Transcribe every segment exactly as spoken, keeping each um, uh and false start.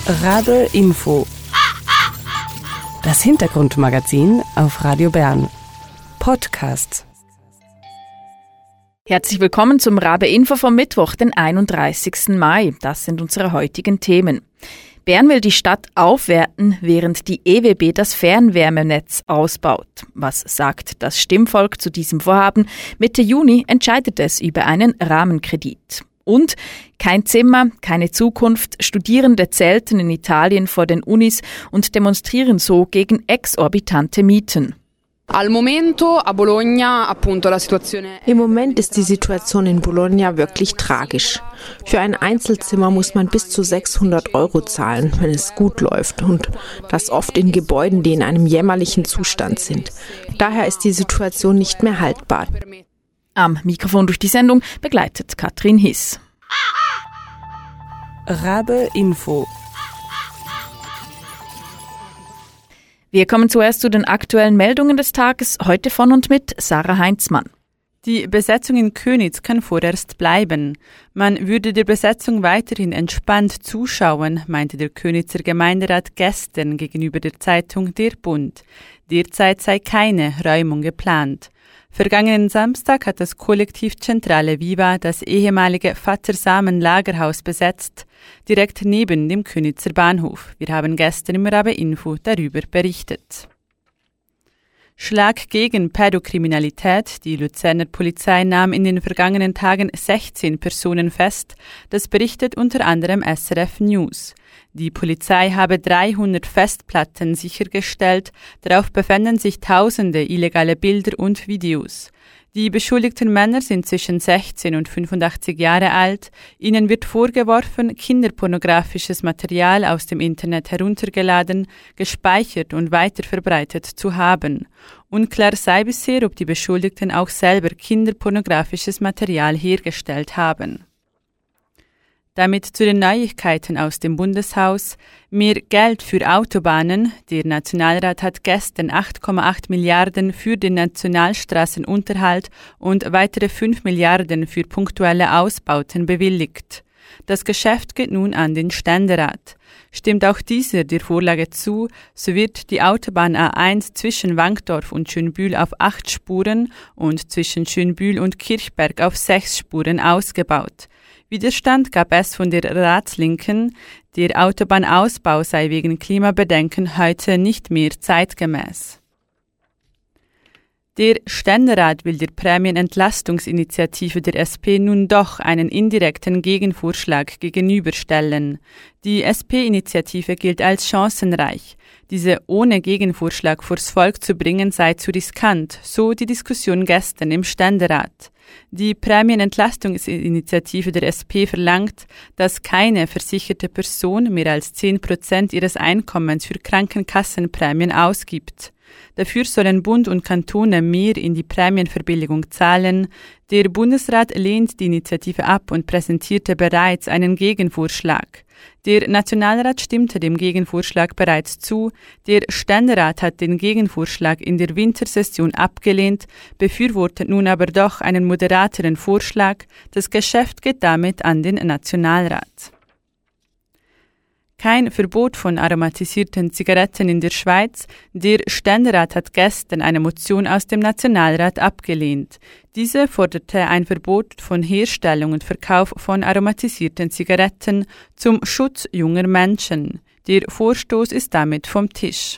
Rabe Info. Das Hintergrundmagazin auf Radio Bern. Podcast. Herzlich willkommen zum Rabe Info vom Mittwoch, den einunddreißigsten Mai. Das sind unsere heutigen Themen. Bern will die Stadt aufwerten, während die E W B das Fernwärmenetz ausbaut. Was sagt das Stimmvolk zu diesem Vorhaben? Mitte Juni entscheidet es über einen Rahmenkredit. Und kein Zimmer, keine Zukunft. Studierende zelten in Italien vor den Unis und demonstrieren so gegen exorbitante Mieten. Al momento a Bologna appunto la situazione. Im Moment ist die Situation in Bologna wirklich tragisch. Für ein Einzelzimmer muss man bis zu sechshundert Euro zahlen, wenn es gut läuft, und das oft in Gebäuden, die in einem jämmerlichen Zustand sind. Daher ist die Situation nicht mehr haltbar. Am Mikrofon durch die Sendung begleitet Katrin Hiss. Rabe Info. Wir kommen zuerst zu den aktuellen Meldungen des Tages, heute von und mit Sarah Heinzmann. Die Besetzung in Köniz kann vorerst bleiben. Man würde der Besetzung weiterhin entspannt zuschauen, meinte der Könizer Gemeinderat gestern gegenüber der Zeitung Der Bund. Derzeit sei keine Räumung geplant. Vergangenen Samstag hat das Kollektiv Centrale Viva das ehemalige Vater-Samen-Lagerhaus besetzt, direkt neben dem Könizer Bahnhof. Wir haben gestern im Rabe Info darüber berichtet. Schlag gegen Pädokriminalität. Die Luzerner Polizei nahm in den vergangenen Tagen sechzehn Personen fest. Das berichtet unter anderem S R F News. Die Polizei habe dreihundert Festplatten sichergestellt. Darauf befänden sich tausende illegale Bilder und Videos. Die beschuldigten Männer sind zwischen sechzehn und fünfundachtzig Jahre alt. Ihnen wird vorgeworfen, kinderpornografisches Material aus dem Internet heruntergeladen, gespeichert und weiterverbreitet zu haben. Unklar sei bisher, ob die Beschuldigten auch selber kinderpornografisches Material hergestellt haben. Damit zu den Neuigkeiten aus dem Bundeshaus. Mehr Geld für Autobahnen. Der Nationalrat hat gestern acht Komma acht Milliarden für den Nationalstraßenunterhalt und weitere fünf Milliarden für punktuelle Ausbauten bewilligt. Das Geschäft geht nun an den Ständerat. Stimmt auch dieser der Vorlage zu, so wird die Autobahn A eins zwischen Wankdorf und Schönbühl auf acht Spuren und zwischen Schönbühl und Kirchberg auf sechs Spuren ausgebaut. Widerstand gab es von der Ratslinken, der Autobahnausbau sei wegen Klimabedenken heute nicht mehr zeitgemäß. Der Ständerat will der Prämienentlastungsinitiative der S P nun doch einen indirekten Gegenvorschlag gegenüberstellen. Die S P-Initiative gilt als chancenreich. Diese ohne Gegenvorschlag vors Volk zu bringen sei zu riskant, so die Diskussion gestern im Ständerat. Die Prämienentlastungsinitiative der S P verlangt, dass keine versicherte Person mehr als zehn Prozent ihres Einkommens für Krankenkassenprämien ausgibt. Dafür sollen Bund und Kantone mehr in die Prämienverbilligung zahlen. Der Bundesrat lehnt die Initiative ab und präsentierte bereits einen Gegenvorschlag. Der Nationalrat stimmte dem Gegenvorschlag bereits zu. Der Ständerat hat den Gegenvorschlag in der Wintersession abgelehnt, befürwortet nun aber doch einen moderateren Vorschlag. Das Geschäft geht damit an den Nationalrat. Kein Verbot von aromatisierten Zigaretten in der Schweiz. Der Ständerat hat gestern eine Motion aus dem Nationalrat abgelehnt. Diese forderte ein Verbot von Herstellung und Verkauf von aromatisierten Zigaretten zum Schutz junger Menschen. Der Vorstoß ist damit vom Tisch.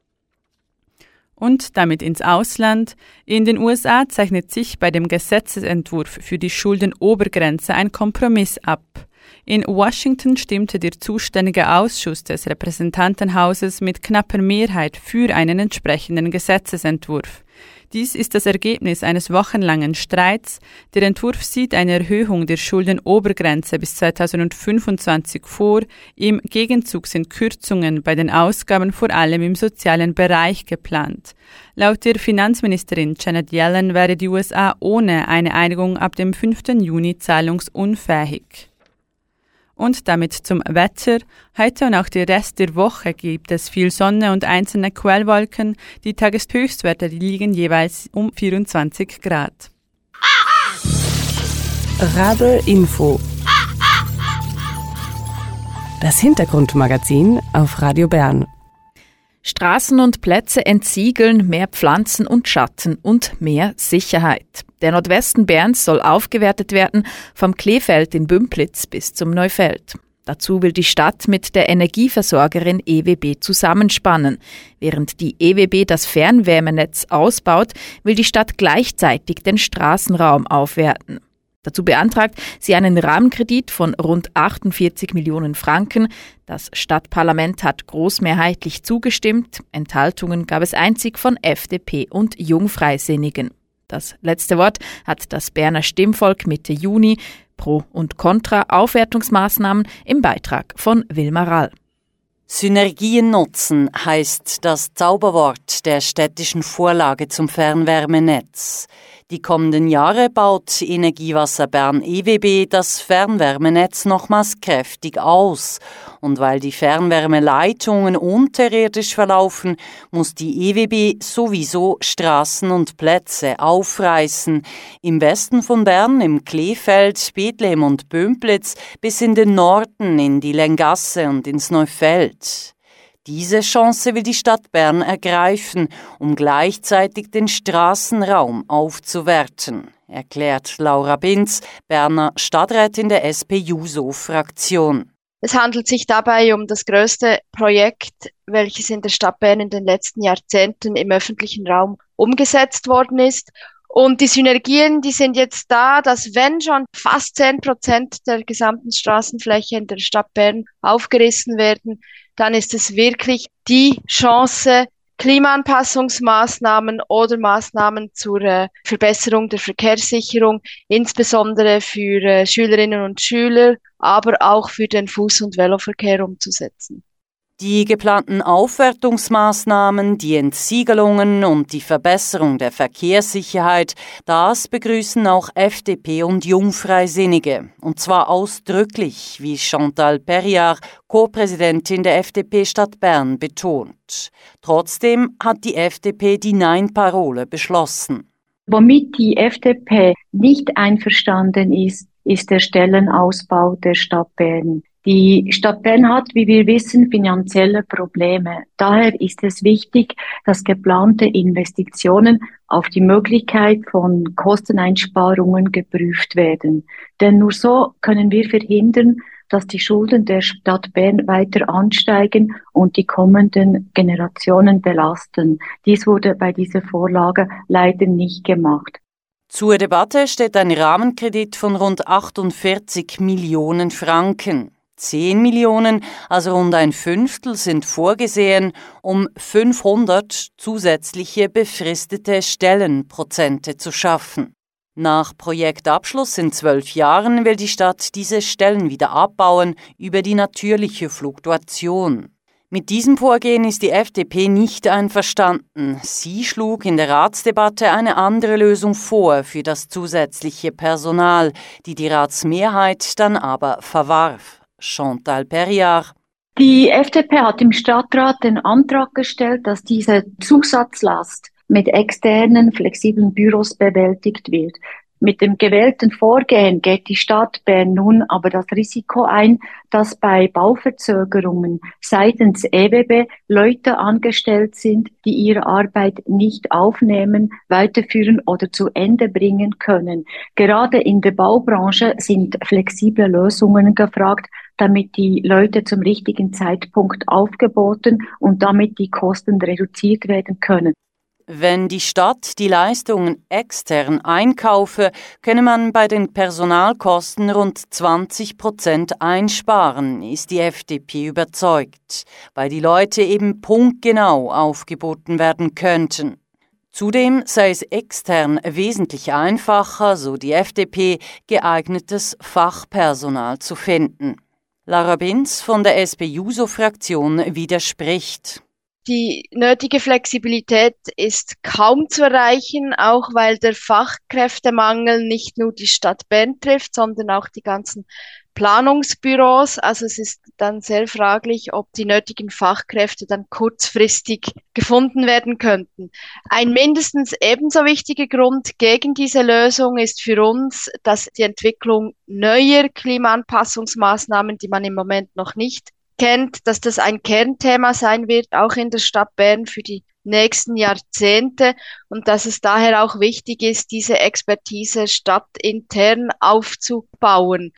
Und damit ins Ausland. In den U S A zeichnet sich bei dem Gesetzesentwurf für die Schuldenobergrenze ein Kompromiss ab. In Washington stimmte der zuständige Ausschuss des Repräsentantenhauses mit knapper Mehrheit für einen entsprechenden Gesetzesentwurf. Dies ist das Ergebnis eines wochenlangen Streits. Der Entwurf sieht eine Erhöhung der Schuldenobergrenze bis zweitausendfünfundzwanzig vor. Im Gegenzug sind Kürzungen bei den Ausgaben vor allem im sozialen Bereich geplant. Laut der Finanzministerin Janet Yellen wäre die U S A ohne eine Einigung ab dem fünften Juni zahlungsunfähig. Und damit zum Wetter. Heute und auch der Rest der Woche gibt es viel Sonne und einzelne Quellwolken. Die Tageshöchstwerte die liegen jeweils um vierundzwanzig Grad. Rabe Info. Das Hintergrundmagazin auf Radio Bern. Straßen und Plätze entsiegeln, mehr Pflanzen und Schatten und mehr Sicherheit. Der Nordwesten Berns soll aufgewertet werden, vom Kleefeld in Bümpliz bis zum Neufeld. Dazu will die Stadt mit der Energieversorgerin E W B zusammenspannen. Während die E W B das Fernwärmenetz ausbaut, will die Stadt gleichzeitig den Straßenraum aufwerten. Dazu beantragt sie einen Rahmenkredit von rund achtundvierzig Millionen Franken. Das Stadtparlament hat großmehrheitlich zugestimmt. Enthaltungen gab es einzig von F D P und Jungfreisinnigen. Das letzte Wort hat das Berner Stimmvolk Mitte Juni. Pro und Contra Aufwertungsmaßnahmen im Beitrag von Wilma Rall. Synergien nutzen heißt das Zauberwort der städtischen Vorlage zum Fernwärmenetz. Die kommenden Jahre baut Energiewasser Bern E W B das Fernwärmenetz nochmals kräftig aus. Und weil die Fernwärmeleitungen unterirdisch verlaufen, muss die E W B sowieso Straßen und Plätze aufreißen. Im Westen von Bern, im Kleefeld, Bethlehem und Bümpliz bis in den Norden, in die Lengasse und ins Neufeld. Diese Chance will die Stadt Bern ergreifen, um gleichzeitig den Straßenraum aufzuwerten, erklärt Laura Binz, Berner Stadträtin der S P J U S O-Fraktion. Es handelt sich dabei um das größte Projekt, welches in der Stadt Bern in den letzten Jahrzehnten im öffentlichen Raum umgesetzt worden ist. Und die Synergien, die sind jetzt da, dass wenn schon fast zehn Prozent der gesamten Straßenfläche in der Stadt Bern aufgerissen werden, dann ist es wirklich die Chance, Klimaanpassungsmaßnahmen oder Maßnahmen zur äh, Verbesserung der Verkehrssicherung, insbesondere für äh, Schülerinnen und Schüler, aber auch für den Fuß- und Veloverkehr umzusetzen. Die geplanten Aufwertungsmaßnahmen, die Entsiegelungen und die Verbesserung der Verkehrssicherheit, das begrüßen auch F D P und Jungfreisinnige. Und zwar ausdrücklich, wie Chantal Perriard, Co-Präsidentin der F D P Stadt Bern, betont. Trotzdem hat die F D P die Nein-Parole beschlossen. Womit die F D P nicht einverstanden ist, ist der Stellenausbau der Stadt Bern. Die Stadt Bern hat, wie wir wissen, finanzielle Probleme. Daher ist es wichtig, dass geplante Investitionen auf die Möglichkeit von Kosteneinsparungen geprüft werden. Denn nur so können wir verhindern, dass die Schulden der Stadt Bern weiter ansteigen und die kommenden Generationen belasten. Dies wurde bei dieser Vorlage leider nicht gemacht. Zur Debatte steht ein Rahmenkredit von rund achtundvierzig Millionen Franken. Zehn Millionen, also rund ein Fünftel, sind vorgesehen, um fünfhundert zusätzliche befristete Stellenprozente zu schaffen. Nach Projektabschluss in zwölf Jahren will die Stadt diese Stellen wieder abbauen über die natürliche Fluktuation. Mit diesem Vorgehen ist die F D P nicht einverstanden. Sie schlug in der Ratsdebatte eine andere Lösung vor für das zusätzliche Personal, die die Ratsmehrheit dann aber verwarf. Chantal Perriard. Die F D P hat im Stadtrat den Antrag gestellt, dass diese Zusatzlast mit externen, flexiblen Büros bewältigt wird. Mit dem gewählten Vorgehen geht die Stadt Bern nun aber das Risiko ein, dass bei Bauverzögerungen seitens E W B Leute angestellt sind, die ihre Arbeit nicht aufnehmen, weiterführen oder zu Ende bringen können. Gerade in der Baubranche sind flexible Lösungen gefragt, damit die Leute zum richtigen Zeitpunkt aufgeboten und damit die Kosten reduziert werden können. Wenn die Stadt die Leistungen extern einkaufe, könne man bei den Personalkosten rund zwanzig Prozent einsparen, ist die F D P überzeugt, weil die Leute eben punktgenau aufgeboten werden könnten. Zudem sei es extern wesentlich einfacher, so die F D P, geeignetes Fachpersonal zu finden. Laura Binz von der S P J U S O-Fraktion widerspricht. Die nötige Flexibilität ist kaum zu erreichen, auch weil der Fachkräftemangel nicht nur die Stadt Bern trifft, sondern auch die ganzen Planungsbüros. Also es ist dann sehr fraglich, ob die nötigen Fachkräfte dann kurzfristig gefunden werden könnten. Ein mindestens ebenso wichtiger Grund gegen diese Lösung ist für uns, dass die Entwicklung neuer Klimaanpassungsmaßnahmen, die man im Moment noch nicht kennt, dass das ein Kernthema sein wird, auch in der Stadt Bern für die nächsten Jahrzehnte und dass es daher auch wichtig ist, diese Expertise stadtintern aufzubauen.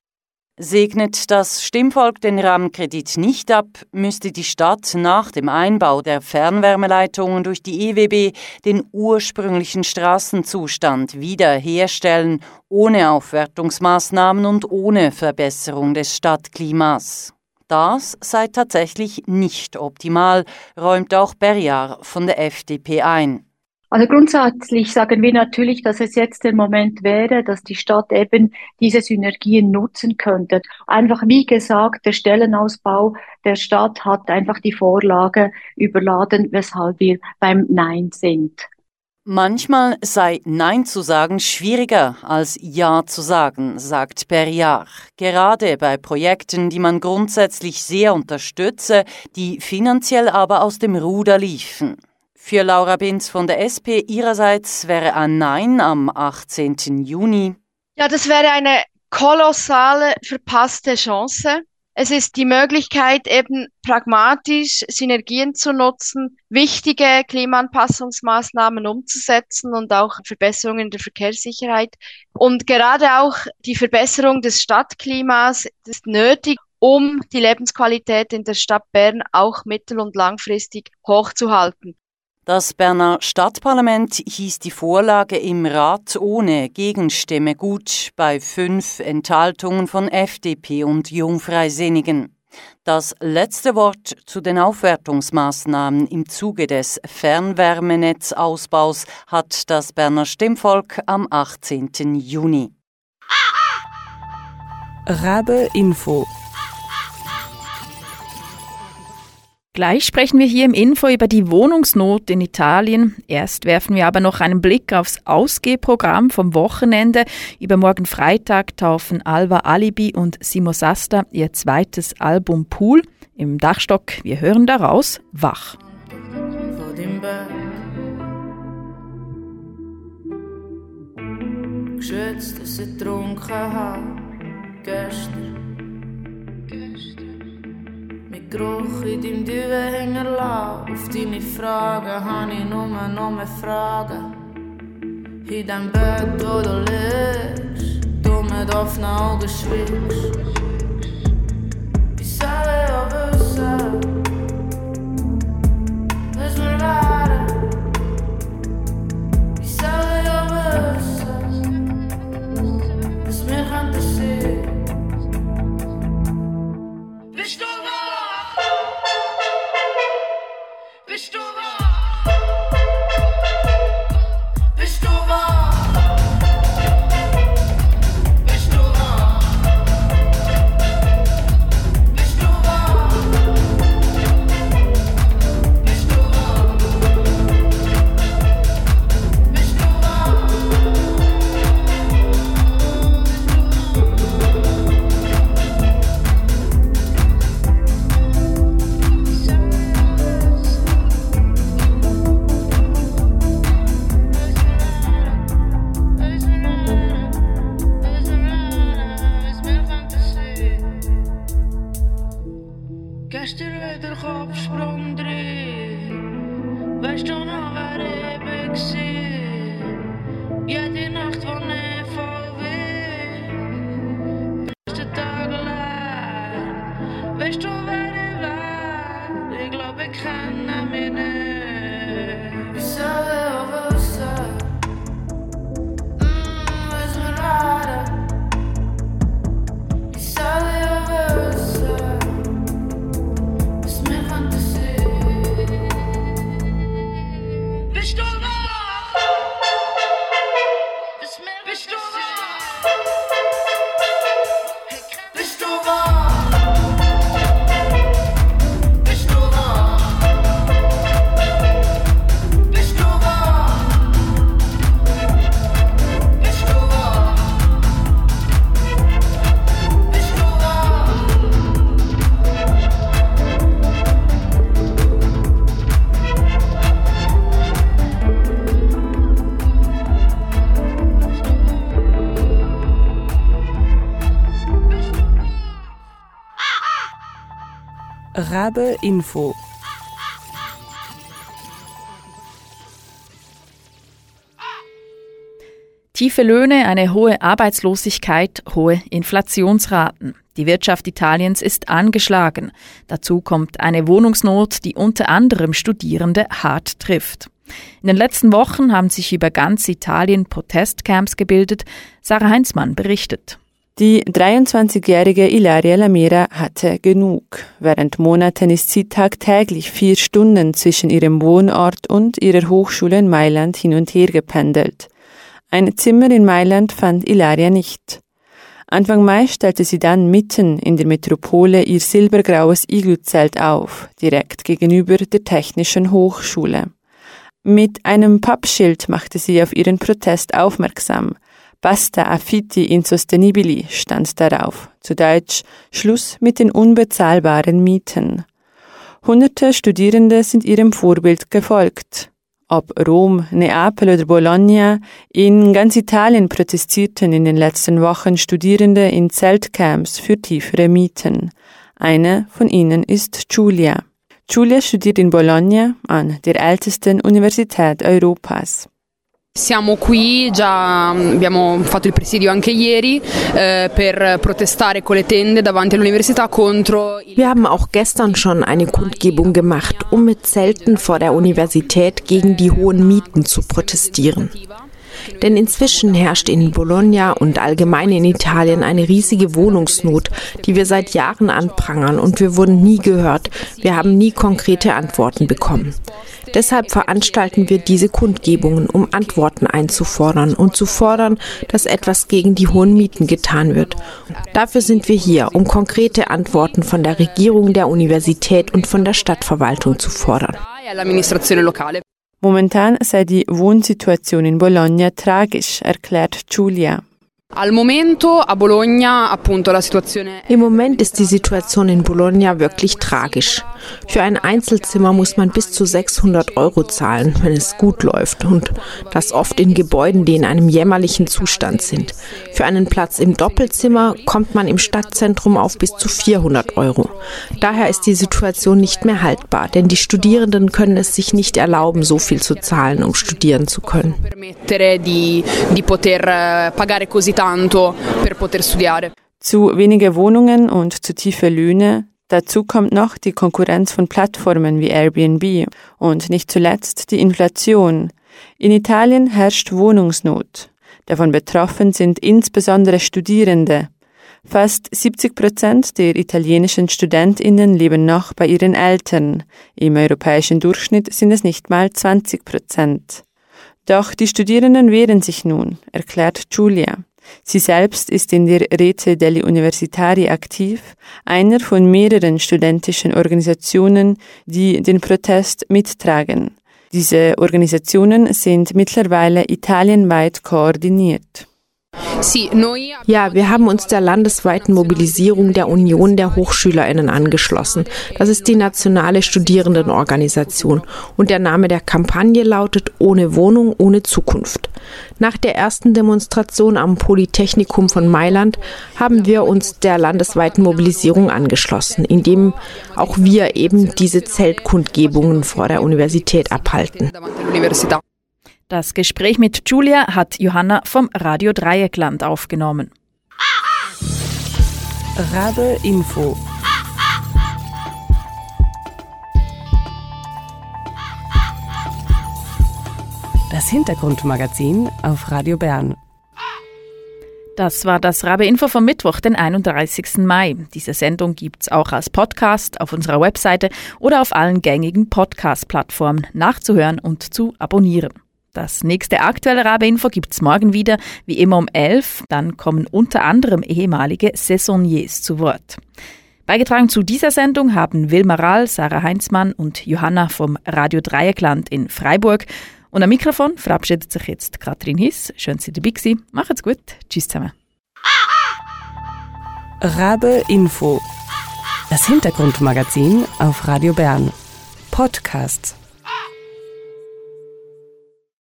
Segnet das Stimmvolk den Rahmenkredit nicht ab, müsste die Stadt nach dem Einbau der Fernwärmeleitungen durch die E W B den ursprünglichen Straßenzustand wiederherstellen, ohne Aufwertungsmaßnahmen und ohne Verbesserung des Stadtklimas. Das sei tatsächlich nicht optimal, räumt auch Berjar von der F D P ein. Also grundsätzlich sagen wir natürlich, dass es jetzt der Moment wäre, dass die Stadt eben diese Synergien nutzen könnte. Einfach wie gesagt, der Stellenausbau der Stadt hat einfach die Vorlage überladen, weshalb wir beim Nein sind. Manchmal sei Nein zu sagen schwieriger als Ja zu sagen, sagt Berjar. Gerade bei Projekten, die man grundsätzlich sehr unterstütze, die finanziell aber aus dem Ruder liefen. Für Laura Binz von der S P ihrerseits wäre ein Nein am achtzehnten Juni. Ja, das wäre eine kolossale verpasste Chance. Es ist die Möglichkeit, eben pragmatisch Synergien zu nutzen, wichtige Klimaanpassungsmaßnahmen umzusetzen und auch Verbesserungen in der Verkehrssicherheit. Und gerade auch die Verbesserung des Stadtklimas ist nötig, um die Lebensqualität in der Stadt Bern auch mittel- und langfristig hochzuhalten. Das Berner Stadtparlament hieß die Vorlage im Rat ohne Gegenstimme gut bei fünf Enthaltungen von F D P und Jungfreisinnigen. Das letzte Wort zu den Aufwertungsmaßnahmen im Zuge des Fernwärmenetzausbaus hat das Berner Stimmvolk am achtzehnten Juni. Rabe Info. Gleich sprechen wir hier im Info über die Wohnungsnot in Italien. Erst werfen wir aber noch einen Blick aufs Ausgehprogramm vom Wochenende. Übermorgen Freitag taufen Alva Alibi und Simo Sasta ihr zweites Album Pool im Dachstock. Wir hören daraus Wach. Vor dem Bett geschützt, dass ich getrunken habe gestern. Geruch in deinem Düwe hinterlassen. Auf deine Fragen habe ich nur noch mehr Fragen. In dem Bett, wo du liegst, du mit offenen Augen schwiegst. Ich soll ja wissen, was wir werden. Ich soll ja wissen, was wir könnten sein. Bist du wach? Bist du wach? Bist du wach? Bist du wach? Bist du wach? Bist du wach? Bist du wach? Gestern wieder Kopfsprung drin. Weißt du noch, wer ich war? Jede Nacht, wo ich voll bin. Erste Tag allein. Weißt du, wer ich war? Ich glaub, ich kenne mich nicht. Ich soll ja wissen, mm, was wir werden. Ich soll ja wissen, bist du wach? Bist du wach? Bist du wach? Bist du wach? Rabe Info. Tiefe Löhne, eine hohe Arbeitslosigkeit, hohe Inflationsraten. Die Wirtschaft Italiens ist angeschlagen. Dazu kommt eine Wohnungsnot, die unter anderem Studierende hart trifft. In den letzten Wochen haben sich über ganz Italien Protestcamps gebildet. Sarah Heinzmann berichtet. Die dreiundzwanzigjährige Ilaria Lamira hatte genug. Während Monaten ist sie tagtäglich vier Stunden zwischen ihrem Wohnort und ihrer Hochschule in Mailand hin und her gependelt. Ein Zimmer in Mailand fand Ilaria nicht. Anfang Mai stellte sie dann mitten in der Metropole ihr silbergraues Iglu-Zelt auf, direkt gegenüber der Technischen Hochschule. Mit einem Pappschild machte sie auf ihren Protest aufmerksam. Basta affitti insostenibili stand darauf, zu Deutsch Schluss mit den unbezahlbaren Mieten. Hunderte Studierende sind ihrem Vorbild gefolgt. Ob Rom, Neapel oder Bologna, in ganz Italien protestierten in den letzten Wochen Studierende in Zeltcamps für tiefere Mieten. Eine von ihnen ist Giulia. Giulia studiert in Bologna an der ältesten Universität Europas. Siamo qui, già abbiamo fatto il presidio anche ieri eh, per protestare con le tende davanti all'università contro. Wir haben auch gestern schon eine Kundgebung gemacht, um mit Zelten vor der Universität gegen die hohen Mieten zu protestieren. Denn inzwischen herrscht in Bologna und allgemein in Italien eine riesige Wohnungsnot, die wir seit Jahren anprangern, und wir wurden nie gehört. Wir haben nie konkrete Antworten bekommen. Deshalb veranstalten wir diese Kundgebungen, um Antworten einzufordern und zu fordern, dass etwas gegen die hohen Mieten getan wird. Dafür sind wir hier, um konkrete Antworten von der Regierung, der Universität und von der Stadtverwaltung zu fordern. Momentan sei die Wohnsituation in Bologna tragisch, erklärt Giulia. Al momento a Bologna appunto la situazione. Im Moment ist die Situation in Bologna wirklich tragisch. Für ein Einzelzimmer muss man bis zu sechshundert Euro zahlen, wenn es gut läuft, und das oft in Gebäuden, die in einem jämmerlichen Zustand sind. Für einen Platz im Doppelzimmer kommt man im Stadtzentrum auf bis zu vierhundert Euro. Daher ist die Situation nicht mehr haltbar, denn die Studierenden können es sich nicht erlauben, so viel zu zahlen, um studieren zu können. Di, di poter pagare così tanto per poter studiare. Zu wenige Wohnungen und zu tiefe Löhne. Dazu kommt noch die Konkurrenz von Plattformen wie Airbnb und nicht zuletzt die Inflation. In Italien herrscht Wohnungsnot. Davon betroffen sind insbesondere Studierende. Fast siebzig Prozent der italienischen StudentInnen leben noch bei ihren Eltern. Im europäischen Durchschnitt sind es nicht mal zwanzig Prozent. Doch die Studierenden wehren sich nun, erklärt Giulia. Sie selbst ist in der Rete degli Universitari aktiv, einer von mehreren studentischen Organisationen, die den Protest mittragen. Diese Organisationen sind mittlerweile italienweit koordiniert. Ja, wir haben uns der landesweiten Mobilisierung der Union der HochschülerInnen angeschlossen. Das ist die nationale Studierendenorganisation. Und der Name der Kampagne lautet Ohne Wohnung, ohne Zukunft. Nach der ersten Demonstration am Polytechnikum von Mailand haben wir uns der landesweiten Mobilisierung angeschlossen, indem auch wir eben diese Zeltkundgebungen vor der Universität abhalten. Das Gespräch mit Giulia hat Johanna vom Radio Dreieckland aufgenommen. Rabe Info. Das Hintergrundmagazin auf Radio Bern. Das war das Rabe Info vom Mittwoch, den einunddreißigsten Mai. Diese Sendung gibt's auch als Podcast auf unserer Webseite oder auf allen gängigen Podcast-Plattformen nachzuhören und zu abonnieren. Das nächste aktuelle Rabe Info gibt's morgen wieder, wie immer um elf. Dann kommen unter anderem ehemalige Saisonniers zu Wort. Beigetragen zu dieser Sendung haben Wilma Rahl, Sarah Heinzmann und Johanna vom Radio Dreieckland in Freiburg. Und am Mikrofon verabschiedet sich jetzt Katrin Hiss. Schön, dass ihr dabei gewesen. Macht's gut. Tschüss zusammen. Rabe Info. Das Hintergrundmagazin auf Radio Bern. Podcasts.